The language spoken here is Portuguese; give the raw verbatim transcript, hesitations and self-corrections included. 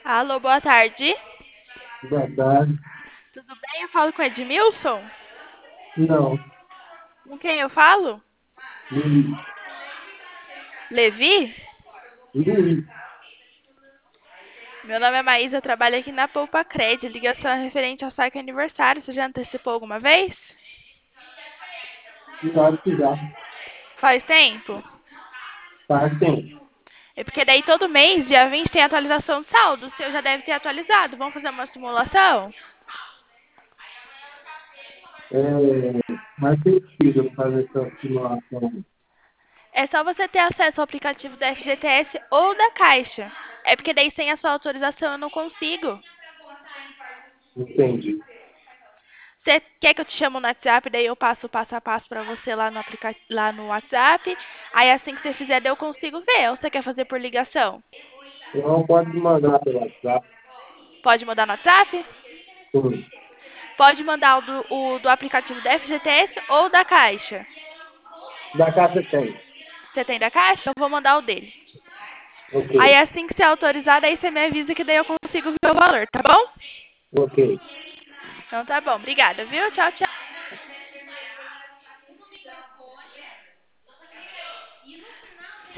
Alô, boa tarde. Boa tarde. Tudo bem? Eu falo com Edmilson? Não, Com quem eu falo? Luiz. Levi? Luiz, Meu nome é Maísa, eu trabalho aqui na Poupa Cred. Ligação é referente ao saque aniversário. Você já antecipou alguma vez? claro que já. Faz tempo? Faz tempo. É porque daí todo mês, dia vinte, tem atualização de saldo. O seu já deve ter atualizado. Vamos fazer uma simulação? É, mas precisa fazer essa simulação. É só você ter acesso ao aplicativo da F G T S ou da Caixa. É porque daí sem a sua autorização eu não consigo. Entendi. Você quer que eu te chamo no WhatsApp, daí eu passo o passo a passo pra você lá no aplica... lá no WhatsApp. Aí assim que você fizer, daí eu consigo ver. Ou você quer fazer por ligação? Não pode me mandar pelo WhatsApp. Pode mandar no WhatsApp? Sim. Pode mandar o do, o do aplicativo da F G T S ou da Caixa. Da casa tem. Você tem da Caixa? Eu vou mandar o dele. Ok. Aí assim que você autorizar, daí você me avisa que daí eu consigo ver o valor, tá bom? Ok. Então tá bom. Obrigada, viu? Tchau, tchau.